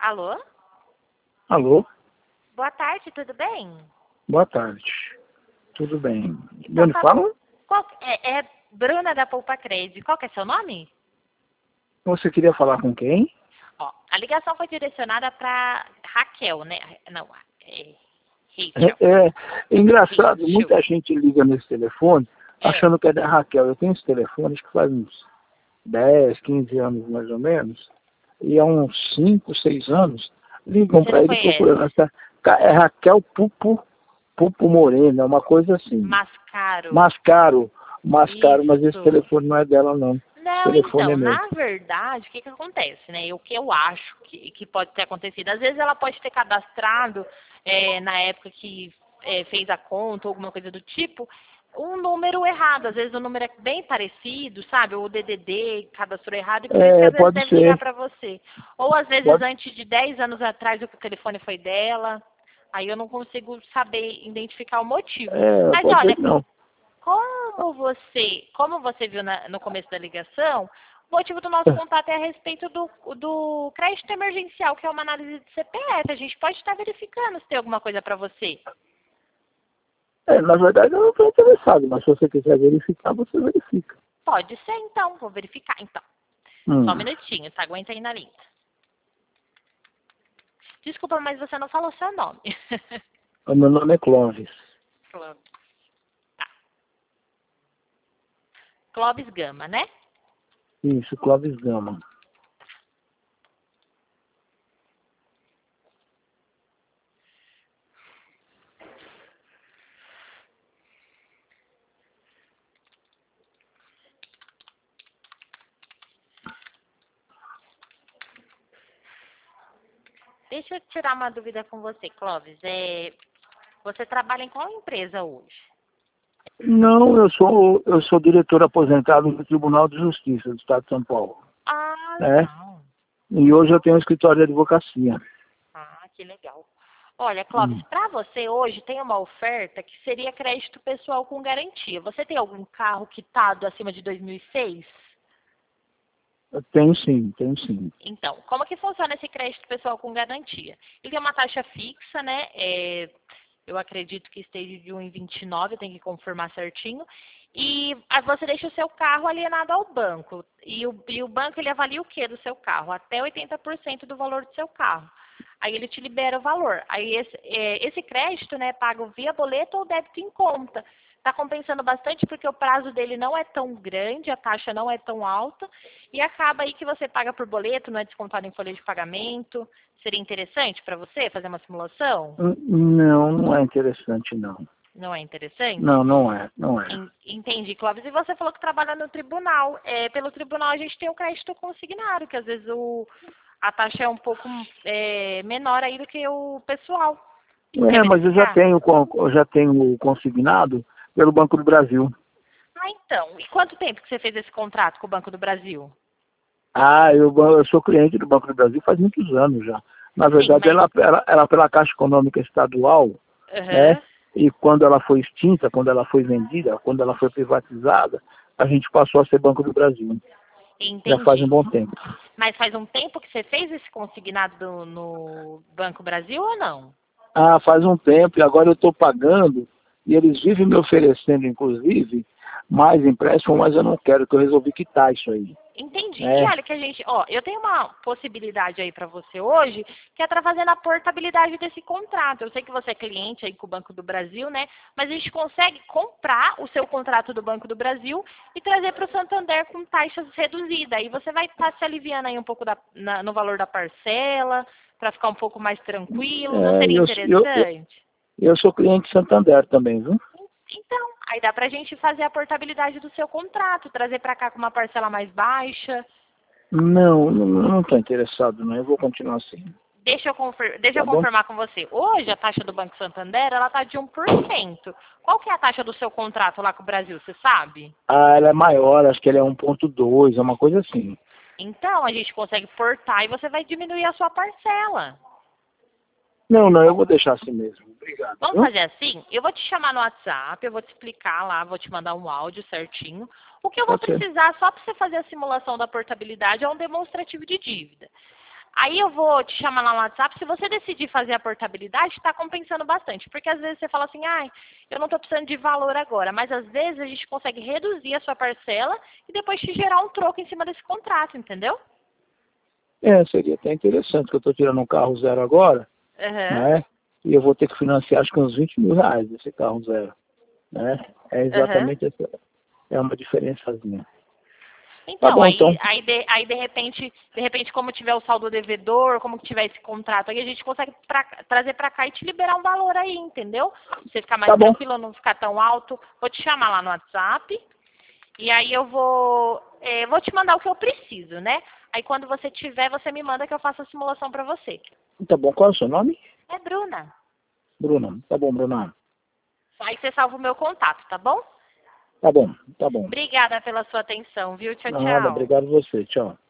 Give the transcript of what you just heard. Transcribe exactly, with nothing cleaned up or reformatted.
Alô? Alô? Boa tarde, tudo bem? Boa tarde. Tudo bem. De Então, onde tá... fala? Qual... É, é Bruna da Poupa Cred. Qual que é seu nome? Você queria falar com quem? Ó, a ligação foi direcionada para Raquel, né? Não, é Rachel. É, é engraçado, Rachel. muita gente liga nesse telefone É. achando que é da Raquel. Eu tenho esse telefone que faz uns dez, quinze anos mais ou menos, e há uns cinco, seis anos ligam Você para não ele conhece? procurando essa. É Raquel Pupo, Pupo Moreno, é uma coisa assim. Mascaro. Mascaro, Mascaro, mas esse Isso. telefone não é dela não. O Não, telefone é então, meu. na verdade, o que que acontece, né? O que eu acho que, que pode ter acontecido. Às vezes ela pode ter cadastrado, é, na época que é, fez a conta ou alguma coisa do tipo, um número errado. Às vezes o número é bem parecido, sabe? Ou o D D D cadastrou errado e por isso que É, às vezes pode deve ligar ser. para você. Ou às vezes Pode. antes de dez anos atrás o telefone foi dela. Aí eu não consigo saber identificar o motivo. É, Mas pode ser olha, que não. como você, como você viu na- no começo da ligação, o motivo do nosso contato é a respeito do, do crédito emergencial, que é uma análise de C P F. A gente pode estar verificando se tem alguma coisa para você. É, na verdade eu não estou interessado, mas se você quiser verificar, você verifica. Pode ser, então. Vou verificar, então. Só um Hum. minutinho, tá? Aguenta aí na linha. Desculpa, mas você não falou seu nome. O meu nome é Clóvis. Clóvis. Tá. Clóvis Gama, né? Isso, Clóvis Gama. Deixa eu tirar uma dúvida com você, Clóvis. É, você trabalha em qual empresa hoje? Não, eu sou, eu sou diretor aposentado do Tribunal de Justiça do Estado de São Paulo. Ah, Né? legal. E hoje eu tenho um escritório de advocacia. Ah, que legal. Olha, Clóvis, Hum. para você hoje tem uma oferta que seria crédito pessoal com garantia. Você tem algum carro quitado acima de dois mil e seis? Eu tenho sim, tenho sim. Então, como que funciona esse crédito pessoal com garantia? Ele tem uma taxa fixa, né? É, eu acredito que esteja de um vírgula vinte e nove, tem que confirmar certinho. E aí você deixa o seu carro alienado ao banco. E o, e o banco ele avalia o que do seu carro? Até oitenta por cento do valor do seu carro. Aí ele te libera o valor. Aí esse, é, esse crédito, né, é pago via boleto ou débito em conta. Está compensando bastante porque o prazo dele não é tão grande, a taxa não é tão alta. E acaba aí que você paga por boleto, não é descontado em folha de pagamento. Seria interessante para você fazer uma simulação? Hum, Não, não é interessante não. Não é interessante? Não, não é, não é. En- Entendi, Clóvis. E você falou que trabalha no tribunal. É, pelo tribunal a gente tem o crédito consignado, que às vezes o, a taxa é um pouco é, menor aí do que o pessoal. Quer É, mas eu já verificar? tenho, con- eu já tenho consignado pelo Banco do Brasil. Ah, então. E quanto tempo que você fez esse contrato com o Banco do Brasil? Ah, eu, eu sou cliente do Banco do Brasil faz muitos anos já. Na Sim, verdade, mas... ela, ela, ela pela Caixa Econômica Estadual, né? Aham. E quando ela foi extinta, quando ela foi vendida, quando ela foi privatizada, a gente passou a ser Banco do Brasil. Já faz um Entendi. bom tempo. Mas faz um tempo que você fez esse consignado do- no Banco Brasil ou não? Ah, faz um tempo e agora eu estou pagando e eles vivem me oferecendo, inclusive, mais empréstimo, mas eu não quero, que eu resolvi quitar isso aí. Entendi. E É, olha que a gente, ó, eu tenho uma possibilidade aí para você hoje, que é fazendo a portabilidade desse contrato. Eu sei que você é cliente aí com o Banco do Brasil, né? Mas a gente consegue comprar o seu contrato do Banco do Brasil e trazer para o Santander com taxas reduzidas. Aí você vai estar se aliviando aí um pouco da- na- no valor da parcela, para ficar um pouco mais tranquilo. Não é, seria eu, eu, eu, interessante? eu sou cliente Santander também, viu? Então, aí dá pra gente fazer a portabilidade do seu contrato, trazer para cá com uma parcela mais baixa. Não, não estou interessado, não. Eu vou continuar assim. Deixa eu, confir- deixa eu Tá bom? confirmar com você. Hoje a taxa do Banco Santander, ela tá de um por cento. Qual que é a taxa do seu contrato lá com o Brasil, você sabe? Ah, ela é maior, acho que ela é um ponto dois, é uma coisa assim. Então, a gente consegue portar e você vai diminuir a sua parcela. Não, não, eu vou deixar assim mesmo. Obrigado, Vamos viu? fazer assim? Eu vou te chamar no WhatsApp, eu vou te explicar lá, vou te mandar um áudio certinho. O que eu vou Pode ser. precisar só para você fazer a simulação da portabilidade é um demonstrativo de dívida. Aí eu vou te chamar lá no WhatsApp. Se você decidir fazer a portabilidade, está compensando bastante. Porque às vezes você fala assim, ai, eu não estou precisando de valor agora. Mas às vezes a gente consegue reduzir a sua parcela e depois te gerar um troco em cima desse contrato, entendeu? É, seria até interessante, porque eu estou tirando um carro zero agora, Uhum. né? E eu vou ter que financiar acho que uns vinte mil reais esse carro zero, né? É exatamente Uhum. essa, é uma diferençazinha. Então, Tá bom, aí, então. aí, de, aí de repente, de repente, como tiver o saldo devedor, como que tiver esse contrato, aí a gente consegue pra, trazer para cá e te liberar um valor aí, entendeu? Pra você ficar mais Tá bom, tranquilo, não ficar tão alto. Vou te chamar lá no WhatsApp e aí eu vou, é, vou te mandar o que eu preciso, né? Aí quando você tiver, você me manda que eu faço a simulação para você. tá bom. Qual é o seu nome? É Bruna. Bruna. Tá bom, Bruna. Aí você salva o meu contato, tá bom? Tá bom, tá bom. Obrigada pela sua atenção, viu? Tchau, Nada, tchau. obrigado a você. Tchau.